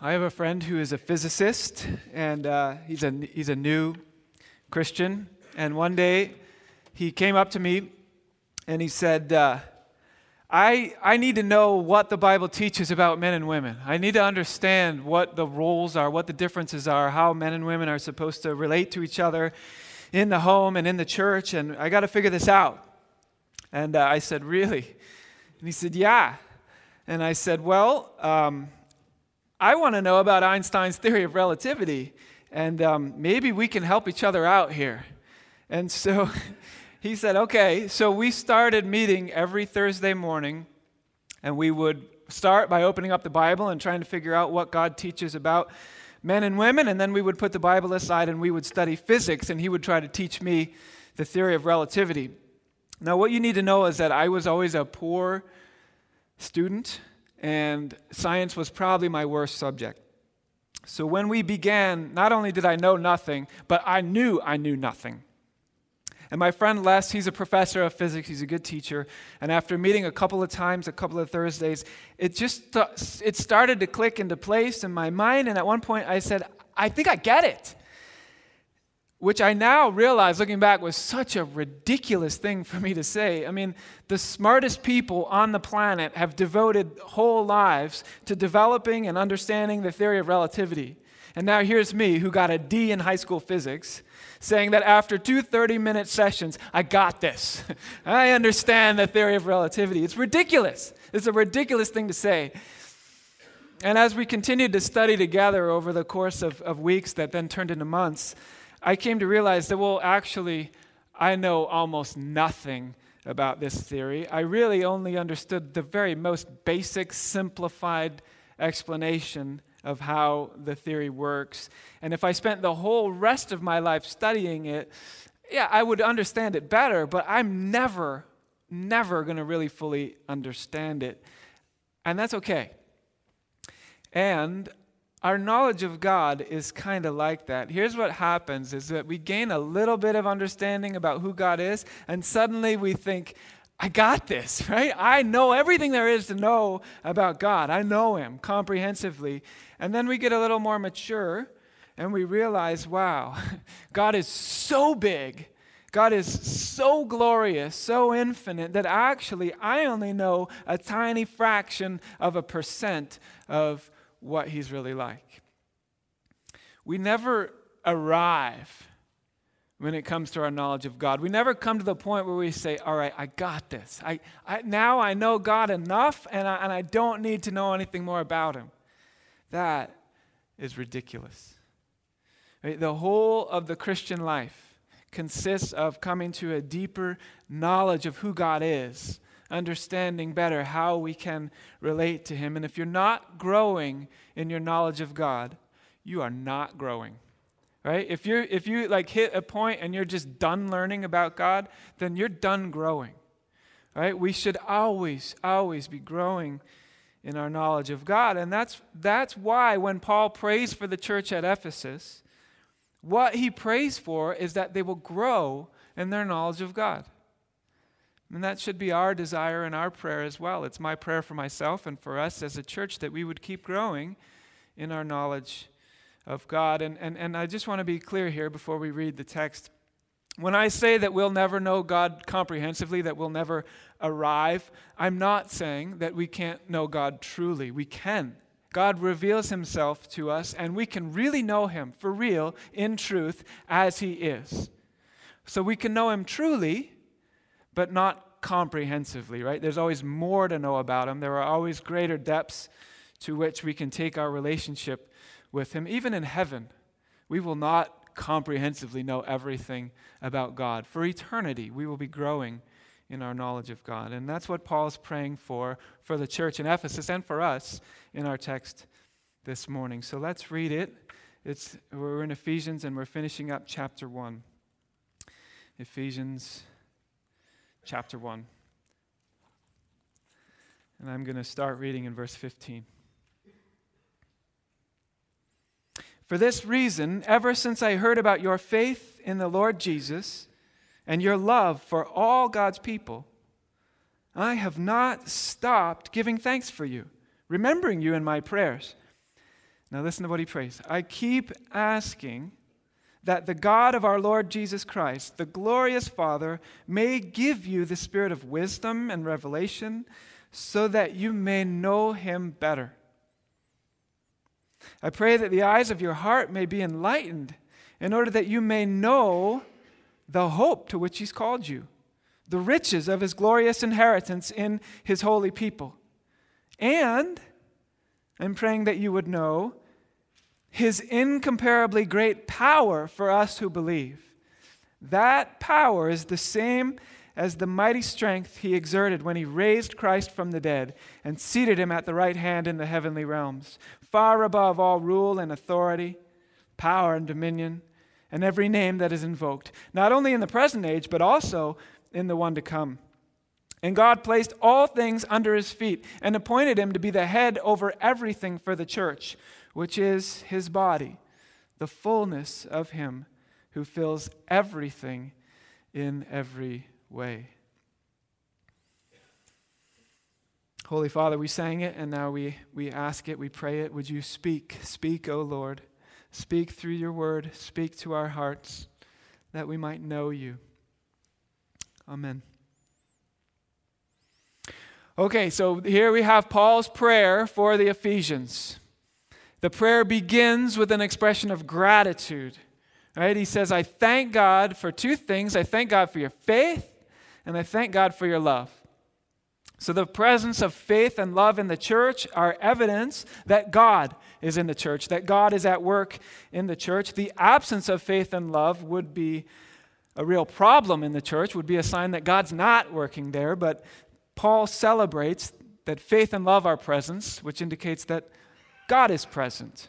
I have a friend who is a physicist, and he's a new Christian. And one day, he came up to me, and he said, I need to know what the Bible teaches about men and women. I need to understand what the roles are, what the differences are, how men and women are supposed to relate to each other in the home and in the church, and I got to figure this out. And I said, really? And he said, yeah. And I said, well, I want to know about Einstein's theory of relativity, and maybe we can help each other out here. And so he said, okay. So we started meeting every Thursday morning, and we would start by opening up the Bible and trying to figure out what God teaches about men and women, and then we would put the Bible aside and we would study physics, and he would try to teach me the theory of relativity. Now, what you need to know is that I was always a poor student, and science was probably my worst subject. So when we began, not only did I know nothing, but I knew nothing. And my friend Les, he's a professor of physics, he's a good teacher, and after meeting a couple of times, a couple of Thursdays, it started to click into place in my mind, and at one point I said, I think I get it. Which I now realize, looking back, was such a ridiculous thing for me to say. I mean, the smartest people on the planet have devoted whole lives to developing and understanding the theory of relativity. And now here's me, who got a D in high school physics, saying that after 2 30-minute sessions, I got this. I understand the theory of relativity. It's ridiculous. It's a ridiculous thing to say. And as we continued to study together over the course of weeks that then turned into months, I came to realize that, well, actually, I know almost nothing about this theory. I really only understood the very most basic, simplified explanation of how the theory works. And if I spent the whole rest of my life studying it, yeah, I would understand it better, but I'm never going to really fully understand it. And that's okay. And our knowledge of God is kind of like that. Here's what happens is that we gain a little bit of understanding about who God is, and suddenly we think, I got this, right? I know everything there is to know about God. I know Him comprehensively. And then we get a little more mature, and we realize, wow, God is so big. God is so glorious, so infinite, that actually I only know a tiny fraction of a percent of what He's really like. We never arrive when it comes to our knowledge of God. We never come to the point where we say, all right, I got this. Now I know God enough, and I don't need to know anything more about Him. That is ridiculous. Right? The whole of the Christian life consists of coming to a deeper knowledge of who God is, understanding better how we can relate to Him. And if you're not growing in your knowledge of God, you are not growing. Right? If you like hit a point and you're just done learning about God, then you're done growing. Right? We should always be growing in our knowledge of God. And that's why when Paul prays for the church at Ephesus, what he prays for is that they will grow in their knowledge of God. And that should be our desire and our prayer as well. It's my prayer for myself and for us as a church that we would keep growing in our knowledge of God. And I just want to be clear here before we read the text. When I say that we'll never know God comprehensively, that we'll never arrive, I'm not saying that we can't know God truly. We can. God reveals Himself to us, and we can really know Him for real, in truth, as He is. So we can know Him truly, but not comprehensively, right? There's always more to know about Him. There are always greater depths to which we can take our relationship with Him. Even in heaven, we will not comprehensively know everything about God. For eternity, we will be growing in our knowledge of God. And that's what Paul's praying for the church in Ephesus and for us in our text this morning. So let's read it. We're in Ephesians, and we're finishing up chapter 1. Ephesians chapter 1. And I'm going to start reading in verse 15. For this reason, ever since I heard about your faith in the Lord Jesus and your love for all God's people, I have not stopped giving thanks for you, remembering you in my prayers. Now listen to what he prays. I keep asking that the God of our Lord Jesus Christ, the glorious Father, may give you the spirit of wisdom and revelation so that you may know him better. I pray that the eyes of your heart may be enlightened in order that you may know the hope to which he's called you, the riches of his glorious inheritance in his holy people. And I'm praying that you would know his incomparably great power for us who believe. That power is the same as the mighty strength he exerted when he raised Christ from the dead and seated him at the right hand in the heavenly realms, far above all rule and authority, power and dominion, and every name that is invoked, not only in the present age, but also in the one to come. And God placed all things under his feet and appointed him to be the head over everything for the church, which is his body, the fullness of him who fills everything in every way. Holy Father, we sang it, and now we ask it, we pray it. Would you speak? Speak, O Lord. Speak through your word. Speak to our hearts that we might know you. Amen. Okay, so here we have Paul's prayer for the Ephesians. The prayer begins with an expression of gratitude. Right? He says, I thank God for two things. I thank God for your faith, and I thank God for your love. So the presence of faith and love in the church are evidence that God is in the church, that God is at work in the church. The absence of faith and love would be a real problem in the church, would be a sign that God's not working there. But Paul celebrates that faith and love are present, which indicates that God is present.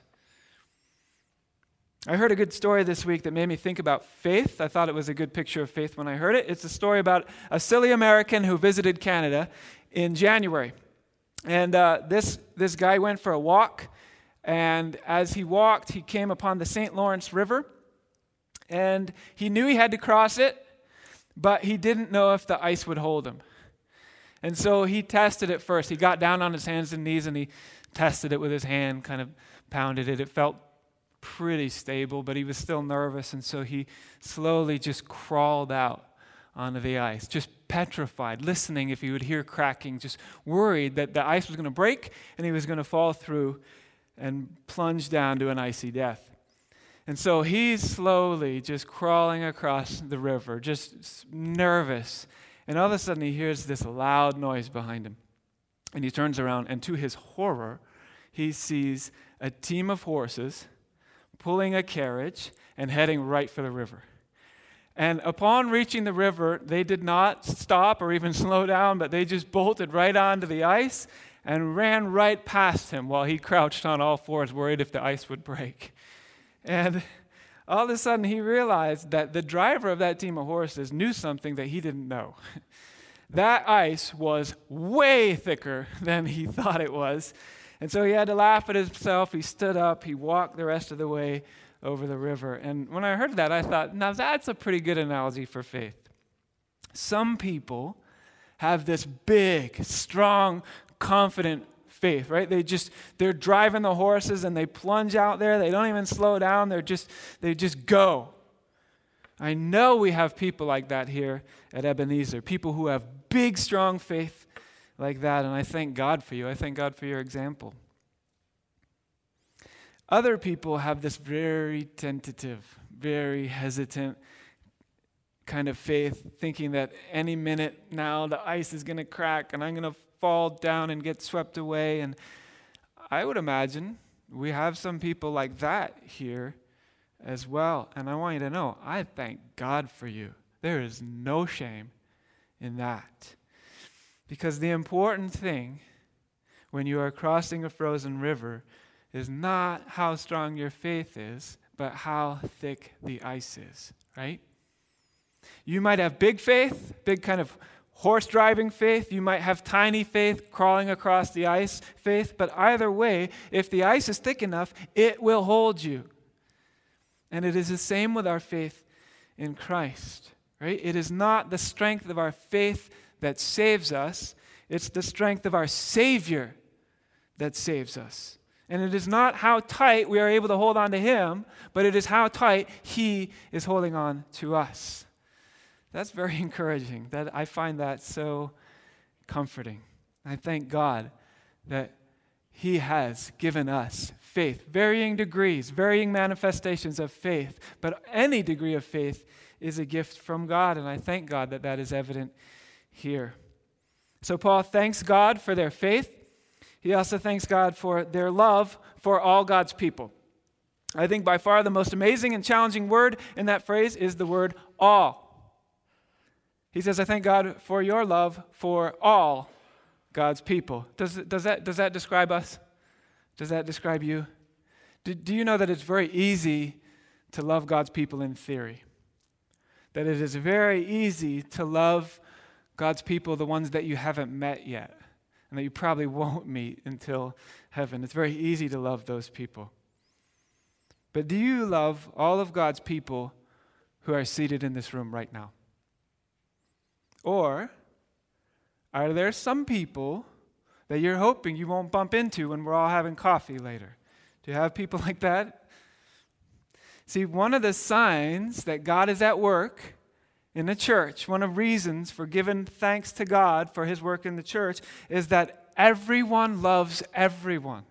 I heard a good story this week that made me think about faith. I thought it was a good picture of faith when I heard it. It's a story about a silly American who visited Canada in January. And this guy went for a walk, and as he walked, he came upon the St. Lawrence River, and he knew he had to cross it, but he didn't know if the ice would hold him. And so he tested it first. He got down on his hands and knees, and he tested it with his hand, kind of pounded it. It felt pretty stable, but he was still nervous, and so he slowly just crawled out onto the ice, just petrified, listening if he would hear cracking, just worried that the ice was going to break and he was going to fall through and plunge down to an icy death. And so he's slowly just crawling across the river, just nervous, and all of a sudden he hears this loud noise behind him, and he turns around, and to his horror, he sees a team of horses pulling a carriage and heading right for the river. And upon reaching the river, they did not stop or even slow down, but they just bolted right onto the ice and ran right past him while he crouched on all fours, worried if the ice would break. And all of a sudden, he realized that the driver of that team of horses knew something that he didn't know. That ice was way thicker than he thought it was. And so he had to laugh at himself. He stood up. He walked the rest of the way over the river. And when I heard that, I thought, now that's a pretty good analogy for faith. Some people have this big, strong, confident faith, right? They're driving the horses and they plunge out there. They don't even slow down. They just go. I know we have people like that here at Ebenezer, people who have big, strong faith like that, and I thank God for you. I thank God for your example. Other people have this very tentative, very hesitant kind of faith, thinking that any minute now the ice is going to crack and I'm going to fall down and get swept away. And I would imagine we have some people like that here as well. And I want you to know, I thank God for you. There is no shame in that. Because the important thing when you are crossing a frozen river is not how strong your faith is, but how thick the ice is, right? You might have big faith, big kind of horse-driving faith. You might have tiny faith, crawling across the ice faith. But either way, if the ice is thick enough, it will hold you. And it is the same with our faith in Christ, right? It is not the strength of our faith that saves us. It's the strength of our Savior that saves us. And it is not how tight we are able to hold on to him, but it is how tight he is holding on to us. That's very encouraging. I find that so comforting. I thank God that he has given us faith, varying degrees, varying manifestations of faith, but any degree of faith is a gift from God, and I thank God that that is evident here. So Paul thanks God for their faith. He also thanks God for their love for all God's people. I think by far the most amazing and challenging word in that phrase is the word all. He says, I thank God for your love for all God's people. Does that describe us? Does that describe you? Do you know that it's very easy to love God's people in theory? That it is very easy to love God's people, the ones that you haven't met yet, and that you probably won't meet until heaven. It's very easy to love those people. But do you love all of God's people who are seated in this room right now? Or are there some people that you're hoping you won't bump into when we're all having coffee later? Do you have people like that? See, one of the signs that God is at work in the church, one of the reasons for giving thanks to God for his work in the church is that everyone loves everyone.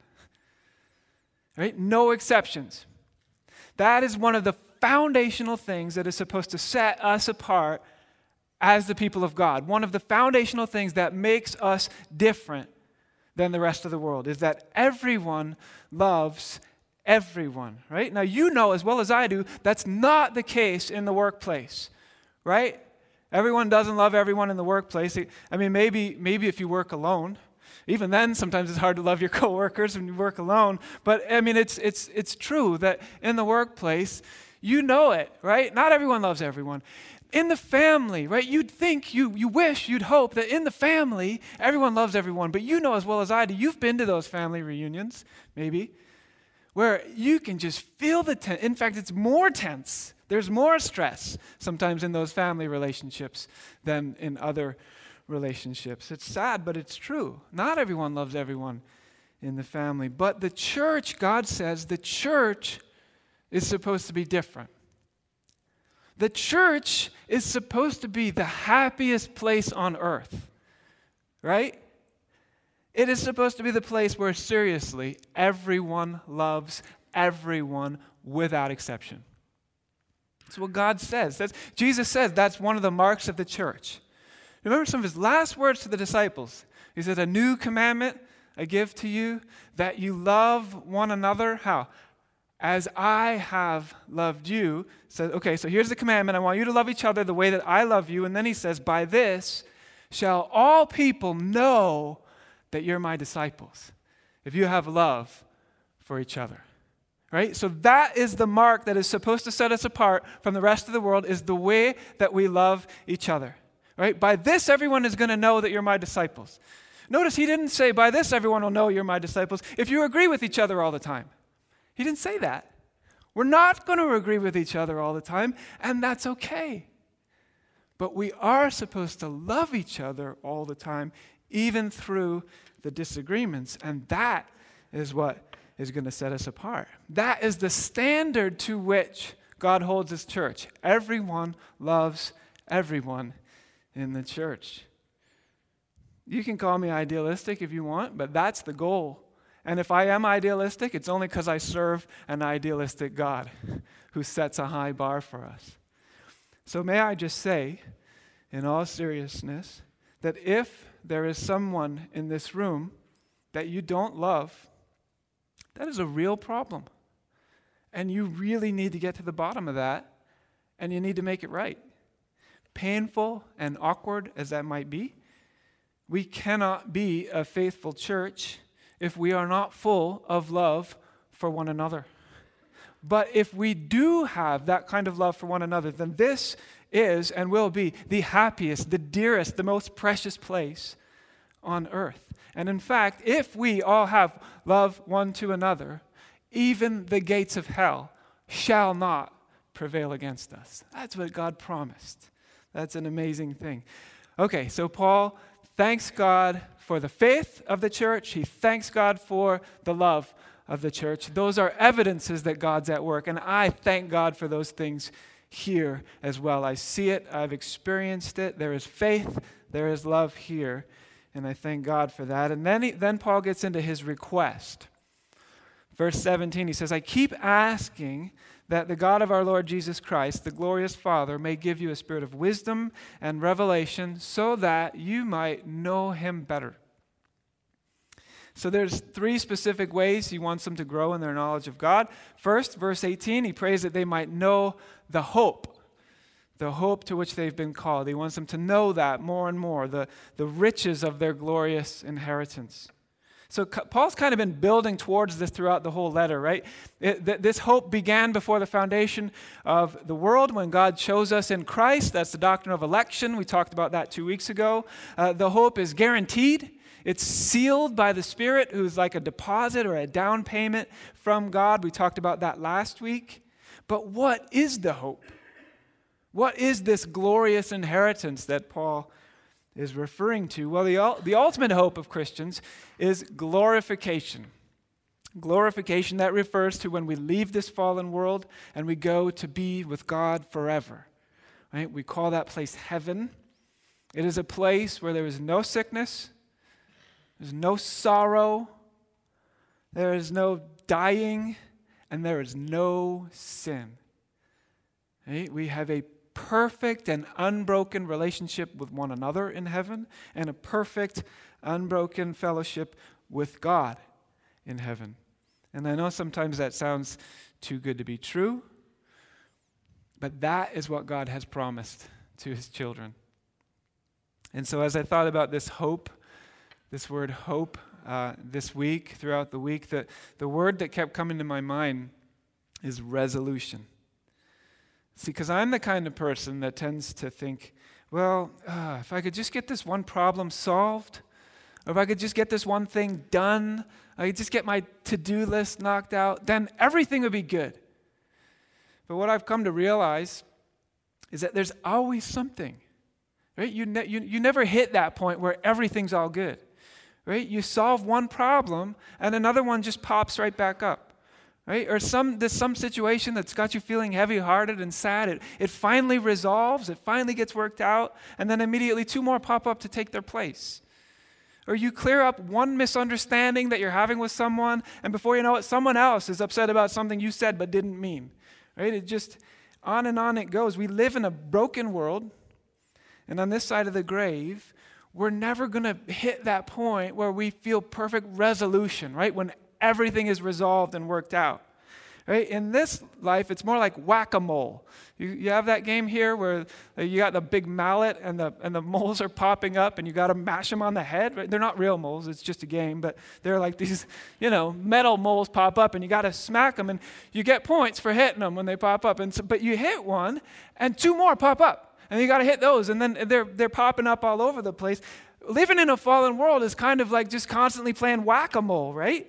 Right? No exceptions. That is one of the foundational things that is supposed to set us apart as the people of God. One of the foundational things that makes us different than the rest of the world is that everyone loves everyone, right? Now, you know as well as I do, that's not the case in the workplace, right? Everyone doesn't love everyone in the workplace. I mean, maybe if you work alone. Even then, sometimes it's hard to love your coworkers when you work alone. But, I mean, it's true that in the workplace, you know it, right? Not everyone loves everyone. In the family, right? You'd think, you wish, you'd hope that in the family, everyone loves everyone. But you know as well as I do, you've been to those family reunions, maybe, where you can just feel the tension. In fact, it's more tense. There's more stress sometimes in those family relationships than in other relationships. It's sad, but it's true. Not everyone loves everyone in the family. But the church, God says, the church is supposed to be different. The church is supposed to be the happiest place on earth, right? It is supposed to be the place where, seriously, everyone loves everyone without exception. That's what God says. Jesus says that's one of the marks of the church. Remember some of his last words to the disciples. He said, a new commandment I give to you, that you love one another. How? As I have loved you. So here's the commandment. I want you to love each other the way that I love you. And then he says, by this shall all people know that you're my disciples, if you have love for each other. Right? So that is the mark that is supposed to set us apart from the rest of the world, is the way that we love each other. Right? By this, everyone is going to know that you're my disciples. Notice he didn't say, by this, everyone will know you're my disciples if you agree with each other all the time. He didn't say that. We're not going to agree with each other all the time, and that's okay. But we are supposed to love each other all the time, even through the disagreements, and that is what is going to set us apart. That is the standard to which God holds his church. Everyone loves everyone in the church. You can call me idealistic if you want, but that's the goal. And if I am idealistic, it's only because I serve an idealistic God who sets a high bar for us. So may I just say, in all seriousness, that if there is someone in this room that you don't love, that is a real problem. And you really need to get to the bottom of that, and you need to make it right. Painful and awkward as that might be, we cannot be a faithful church if we are not full of love for one another. But if we do have that kind of love for one another, then this is and will be the happiest, the dearest, the most precious place on earth. And in fact, if we all have love one to another, even the gates of hell shall not prevail against us. That's what God promised. That's an amazing thing. Okay, so Paul thanks God for the faith of the church. He thanks God for the love of the church. Those are evidences that God's at work, and I thank God for those things here as well. I see it, I've experienced it. There is faith, there is love here, and I thank God for that. And then Paul gets into his request. Verse 17, he says, I keep asking that the God of our Lord Jesus Christ, the glorious Father, may give you a spirit of wisdom and revelation so that you might know him better. So there's 3 specific ways he wants them to grow in their knowledge of God. First, verse 18, he prays that they might know the hope to which they've been called. He wants them to know that more and more, the riches of their glorious inheritance. So Paul's kind of been building towards this throughout the whole letter, right? This hope began before the foundation of the world when God chose us in Christ. That's the doctrine of election. We talked about that 2 weeks ago. The hope is guaranteed. It's sealed by the Spirit, who's like a deposit or a down payment from God. We talked about that last week. But what is the hope? What is this glorious inheritance that Paul is referring to? Well, the ultimate hope of Christians is glorification. Glorification, that refers to when we leave this fallen world and we go to be with God forever. Right? We call that place heaven. It is a place where there is no sickness, there's no sorrow, there is no dying, and there is no sin. Right? We have a perfect and unbroken relationship with one another in heaven, and a perfect, unbroken fellowship with God in heaven. And I know sometimes that sounds too good to be true, but that is what God has promised to his children. And so as I thought about this hope, this word hope, this week, throughout the week, the word that kept coming to my mind is resolution. See, because I'm the kind of person that tends to think, well, if I could just get this one problem solved, or if I could just get this one thing done, I could just get my to-do list knocked out, then everything would be good. But what I've come to realize is that there's always something, right? You never hit that point where everything's all good, right? You solve one problem, and another one just pops right back up. Right? Or there's some situation that's got you feeling heavy-hearted and sad. It finally resolves, it finally gets worked out, and then immediately 2 more pop up to take their place. Or you clear up one misunderstanding that you're having with someone, and before you know it, someone else is upset about something you said but didn't mean. Right? It just, on and on it goes. We live in a broken world, and on this side of the grave, we're never going to hit that point where we feel perfect resolution, right? When everything is resolved and worked out. Right? In this life, it's more like whack-a-mole. You have that game here where you got the big mallet and the moles are popping up and you got to mash them on the head. Right? They're not real moles, it's just a game, but they're like these, metal moles pop up and you got to smack them and you get points for hitting them when they pop up. But you hit one and 2 more pop up and you got to hit those and then they're popping up all over the place. Living in a fallen world is kind of like just constantly playing whack-a-mole, right?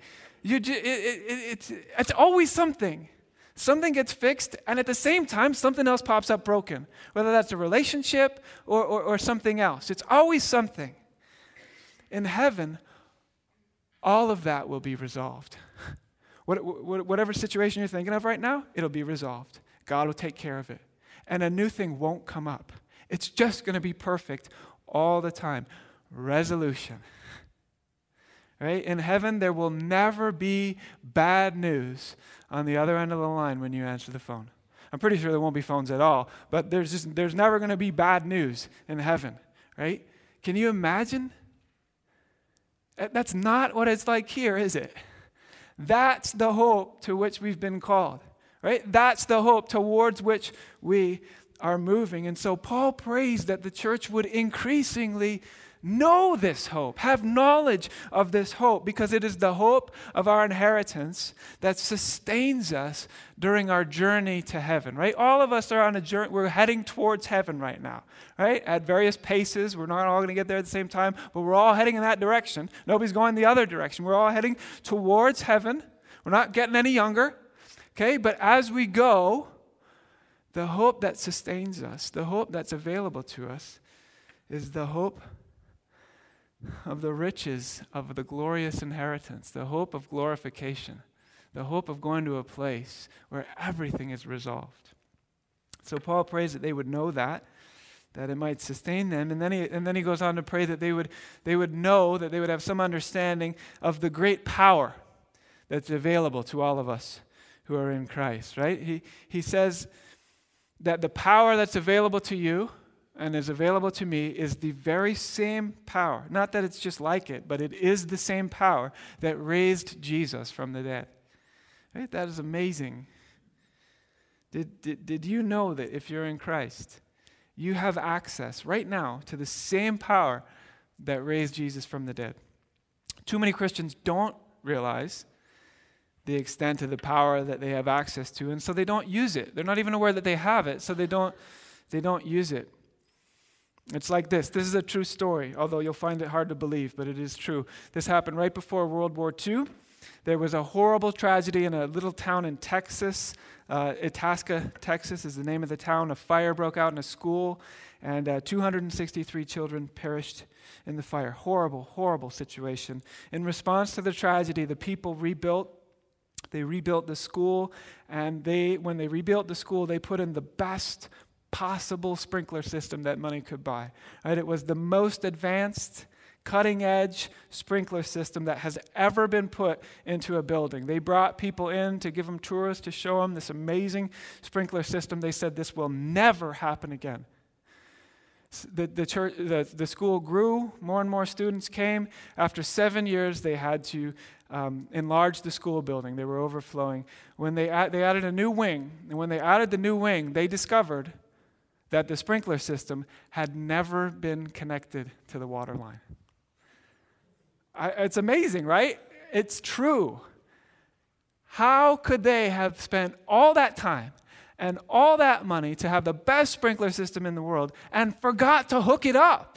It's always something. Something gets fixed, and at the same time, something else pops up broken, whether that's a relationship or something else. It's always something. In heaven, all of that will be resolved. Whatever situation you're thinking of right now, it'll be resolved. God will take care of it. And a new thing won't come up. It's just going to be perfect all the time. Resolution. Right? In heaven, there will never be bad news on the other end of the line when you answer the phone. I'm pretty sure there won't be phones at all, but there's never going to be bad news in heaven, right? Can you imagine? That's not what it's like here, is it? That's the hope to which we've been called, right? That's the hope towards which we are moving. And so Paul prays that the church would increasingly know this hope, have knowledge of this hope, because it is the hope of our inheritance that sustains us during our journey to heaven, right? All of us are on a journey. We're heading towards heaven right now, right? At various paces. We're not all going to get there at the same time, but we're all heading in that direction. Nobody's going the other direction. We're all heading towards heaven. We're not getting any younger, okay? But as we go, the hope that sustains us, the hope that's available to us, is the hope of the riches of the glorious inheritance, the hope of glorification. the hope of going to a place where everything is resolved. So Paul prays that they would know that it might sustain them. And then he goes on to pray that they would know, that they would have some understanding of the great power that's available to all of us who are in Christ, right? He says that the power that's available to you and is available to me is the very same power. Not that it's just like it, but it is the same power that raised Jesus from the dead. Right? That is amazing. Did you know that if you're in Christ, you have access right now to the same power that raised Jesus from the dead? Too many Christians don't realize the extent of the power that they have access to, and so they don't use it. They're not even aware that they have it, so they don't use it. It's like this. This is a true story, although you'll find it hard to believe, but it is true. This happened right before World War II. There was a horrible tragedy in a little town in Texas. Itasca, Texas is the name of the town. A fire broke out in a school, and 263 children perished in the fire. Horrible, horrible situation. In response to the tragedy, the people rebuilt the school, and when they rebuilt the school, they put in the best possible sprinkler system that money could buy. Right? It was the most advanced, cutting-edge sprinkler system that has ever been put into a building. They brought people in to give them tours to show them this amazing sprinkler system. They said this will never happen again. The school grew. More and more students came. After 7 years, they had to enlarge the school building. They were overflowing. When they added a new wing, and when they added the new wing, they discovered that the sprinkler system had never been connected to the water line. It's amazing, right? It's true. How could they have spent all that time and all that money to have the best sprinkler system in the world and forgot to hook it up?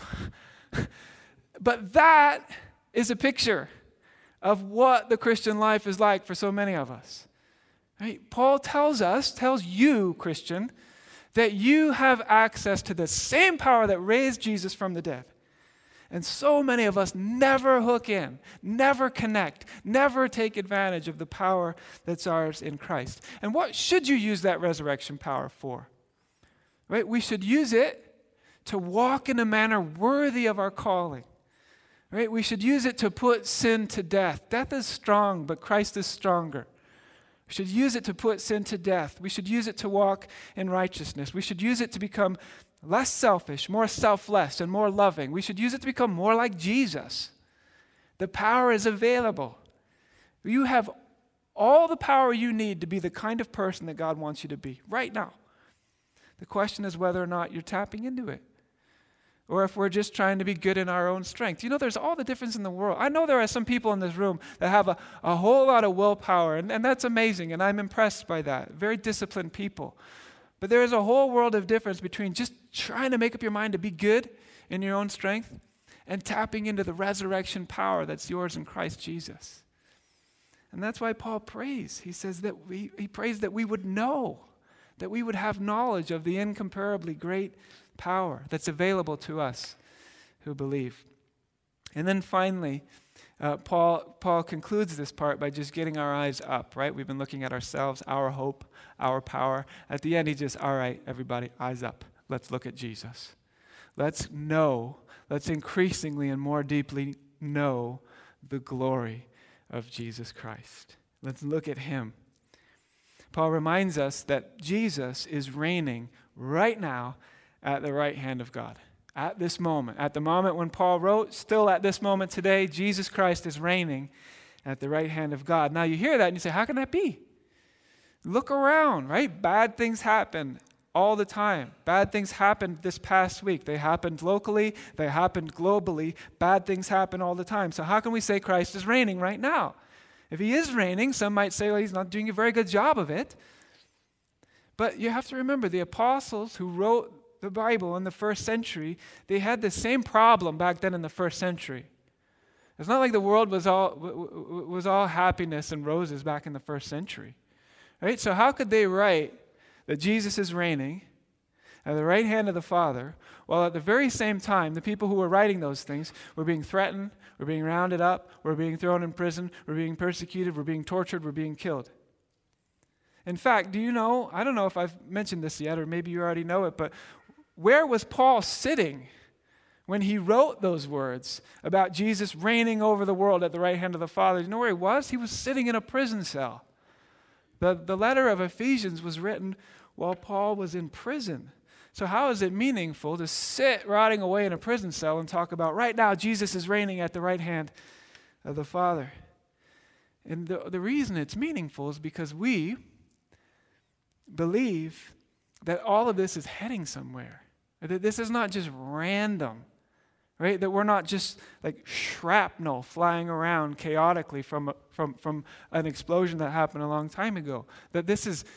But that is a picture of what the Christian life is like for so many of us. Right? Paul tells you, Christian, that you have access to the same power that raised Jesus from the dead. And so many of us never hook in, never connect, never take advantage of the power that's ours in Christ. And what should you use that resurrection power for? Right? We should use it to walk in a manner worthy of our calling. Right? We should use it to put sin to death. Death is strong, but Christ is stronger. We should use it to put sin to death. We should use it to walk in righteousness. We should use it to become less selfish, more selfless, and more loving. We should use it to become more like Jesus. The power is available. You have all the power you need to be the kind of person that God wants you to be right now. The question is whether or not you're tapping into it, or if we're just trying to be good in our own strength. You know, there's all the difference in the world. I know there are some people in this room that have a whole lot of willpower, and that's amazing, and I'm impressed by that. Very disciplined people. But there is a whole world of difference between just trying to make up your mind to be good in your own strength and tapping into the resurrection power that's yours in Christ Jesus. And that's why Paul prays. He says that he prays that we would know, that we would have knowledge of the incomparably great power that's available to us who believe. And then finally, Paul concludes this part by just getting our eyes up, right? We've been looking at ourselves, our hope, our power. At the end, he just, all right, everybody, eyes up. Let's look at Jesus. Let's increasingly and more deeply know the glory of Jesus Christ. Let's look at him. Paul reminds us that Jesus is reigning right now at the right hand of God. At this moment, at the moment when Paul wrote, still at this moment today, Jesus Christ is reigning at the right hand of God. Now you hear that and you say, how can that be? Look around, right? Bad things happen all the time. Bad things happened this past week. They happened locally. They happened globally. Bad things happen all the time. So how can we say Christ is reigning right now? If he is reigning, some might say, well, he's not doing a very good job of it. But you have to remember, the apostles who wrote the Bible in the first century, they had the same problem back then in the first century. It's not like the world was all happiness and roses back in the first century. Right? So how could they write that Jesus is reigning at the right hand of the Father, while at the very same time, the people who were writing those things were being threatened, were being rounded up, were being thrown in prison, were being persecuted, were being tortured, were being killed. In fact, do you know, I don't know if I've mentioned this yet, or maybe you already know it, but where was Paul sitting when he wrote those words about Jesus reigning over the world at the right hand of the Father? Do you know where he was? He was sitting in a prison cell. The letter of Ephesians was written while Paul was in prison. So how is it meaningful to sit rotting away in a prison cell and talk about right now Jesus is reigning at the right hand of the Father? And the reason it's meaningful is because we believe that all of this is heading somewhere. That this is not just random, right? That we're not just like shrapnel flying around chaotically from an explosion that happened a long time ago. That this is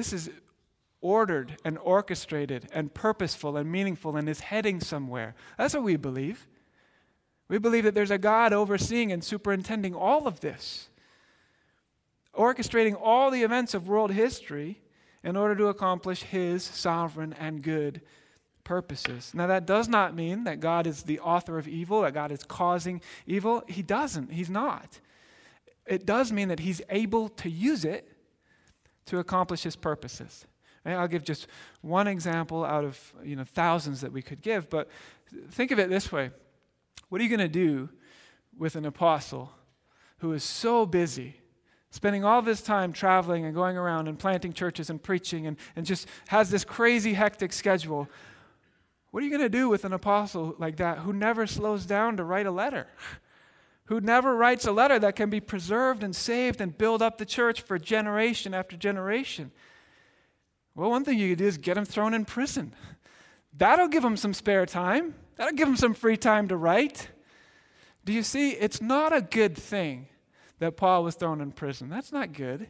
ordered and orchestrated and purposeful and meaningful and is heading somewhere. That's what we believe. We believe that there's a God overseeing and superintending all of this, orchestrating all the events of world history in order to accomplish His sovereign and good purposes. Now, that does not mean that God is the author of evil, that God is causing evil. He doesn't. He's not. It does mean that He's able to use it to accomplish His purposes. Right? I'll give just one example out of thousands that we could give, but think of it this way. What are you going to do with an apostle who is so busy, spending all of his time traveling and going around and planting churches and preaching and just has this crazy hectic schedule? What are you going to do with an apostle like that who never slows down to write a letter? Who never writes a letter that can be preserved and saved and build up the church for generation after generation? Well, one thing you could do is get him thrown in prison. That'll give him some spare time. That'll give him some free time to write. Do you see? It's not a good thing that Paul was thrown in prison. That's not good.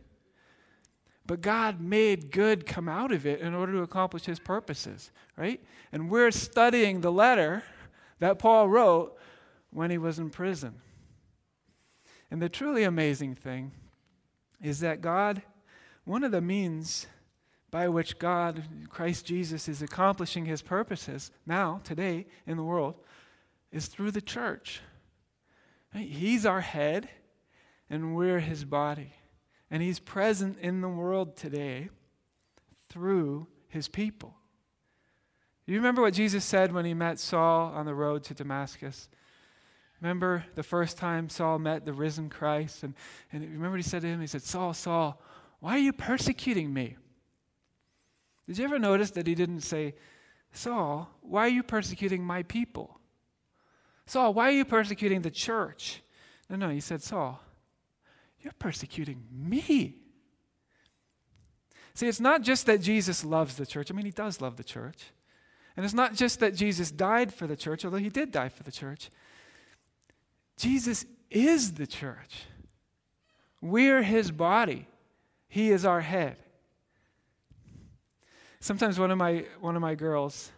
But God made good come out of it in order to accomplish His purposes, right? And we're studying the letter that Paul wrote when he was in prison. And the truly amazing thing is that God, one of the means by which God, Christ Jesus, is accomplishing His purposes now, today, in the world, is through the church. Right? He's our head, and we're His body. And He's present in the world today through His people. You remember what Jesus said when He met Saul on the road to Damascus? Remember the first time Saul met the risen Christ? And remember what He said to him? He said, "Saul, Saul, why are you persecuting me?" Did you ever notice that He didn't say, "Saul, why are you persecuting my people? Saul, why are you persecuting the church?" No, He said, "Saul, you're persecuting me." See, it's not just that Jesus loves the church. I mean, He does love the church. And it's not just that Jesus died for the church, although He did die for the church. Jesus is the church. We're His body. He is our head. Sometimes one of my girls,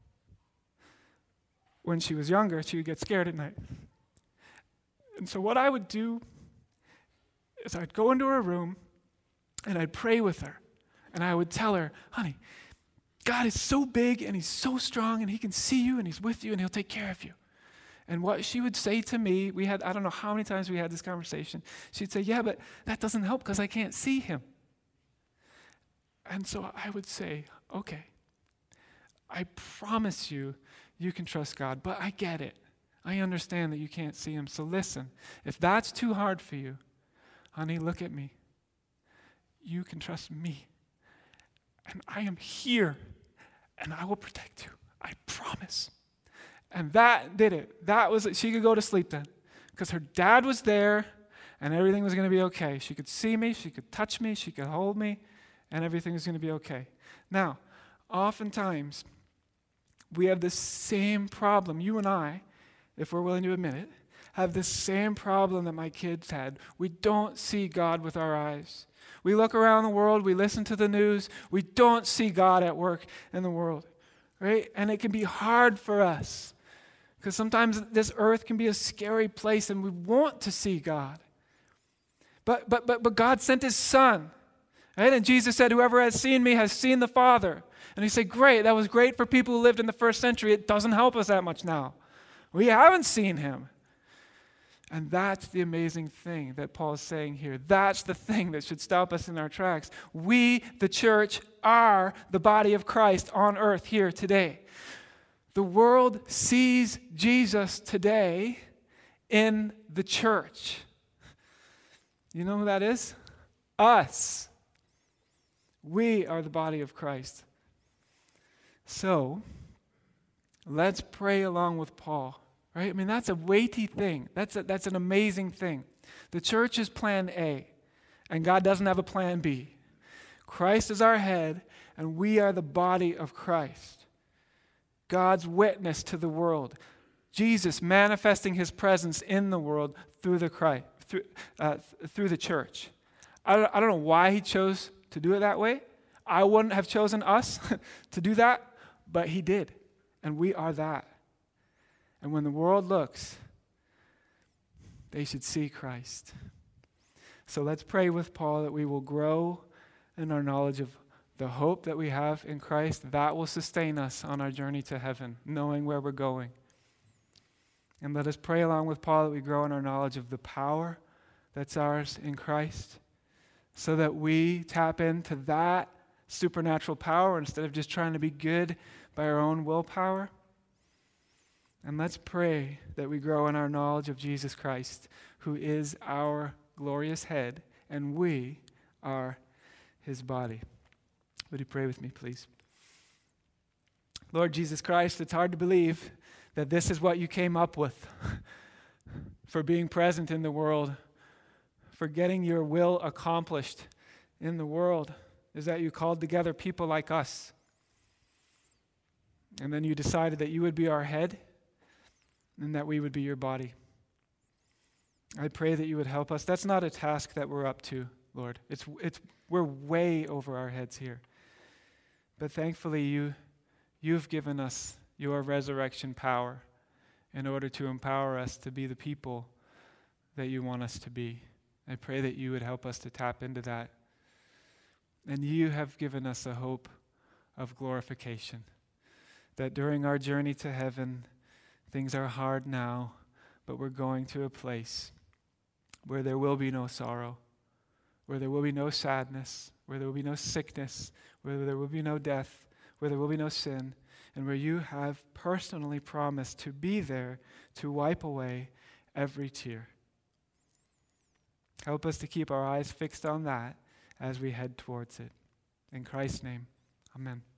when she was younger, she would get scared at night. And so what I would do is I'd go into her room and I'd pray with her. And I would tell her, "Honey, God is so big and He's so strong and He can see you and He's with you and He'll take care of you." And what she would say to me, I don't know how many times we had this conversation. She'd say, "Yeah, but that doesn't help because I can't see Him." And so I would say, "Okay, I promise you, you can trust God, but I get it. I understand that you can't see Him. So listen, if that's too hard for you, honey, look at me. You can trust me. And I am here, and I will protect you. I promise." And that did it. That was it. She could go to sleep then, because her dad was there, and everything was going to be okay. She could see me, she could touch me, she could hold me, and everything was going to be okay. Now, oftentimes, we have this same problem. You and I, if we're willing to admit it, have this same problem that my kids had. We don't see God with our eyes. We look around the world, we listen to the news, we don't see God at work in the world, right? And it can be hard for us, because sometimes this earth can be a scary place and we want to see God. But God sent His Son, Right? And Jesus said, whoever has seen me has seen the Father. And he said, great, that was great for people who lived in the first century. It doesn't help us that much now. We haven't seen him. And that's the amazing thing that Paul is saying here. That's the thing that should stop us in our tracks. We, the church, are the body of Christ on earth here today. The world sees Jesus today in the church. You know who that is? Us. We are the body of Christ. So, let's pray along with Paul. Right? I mean, that's a weighty thing. That's an amazing thing. The church is plan A, and God doesn't have a plan B. Christ is our head, and we are the body of Christ. God's witness to the world. Jesus manifesting his presence in the world through the church. I don't know why he chose to do it that way. I wouldn't have chosen us to do that, but he did, and we are that. And when the world looks, they should see Christ. So let's pray with Paul that we will grow in our knowledge of the hope that we have in Christ. That will sustain us on our journey to heaven, knowing where we're going. And let us pray along with Paul that we grow in our knowledge of the power that's ours in Christ, so that we tap into that supernatural power instead of just trying to be good by our own willpower. And let's pray that we grow in our knowledge of Jesus Christ, who is our glorious head, and we are his body. Would you pray with me, please? Lord Jesus Christ, it's hard to believe that this is what you came up with for being present in the world, for getting your will accomplished in the world, is that you called together people like us. And then you decided that you would be our head, and that we would be your body. I pray that you would help us. That's not a task that we're up to, Lord. We're way over our heads here. But thankfully, you've given us your resurrection power in order to empower us to be the people that you want us to be. I pray that you would help us to tap into that. And you have given us a hope of glorification, that during our journey to heaven, things are hard now, but we're going to a place where there will be no sorrow, where there will be no sadness, where there will be no sickness, where there will be no death, where there will be no sin, and where you have personally promised to be there to wipe away every tear. Help us to keep our eyes fixed on that as we head towards it. In Christ's name, amen.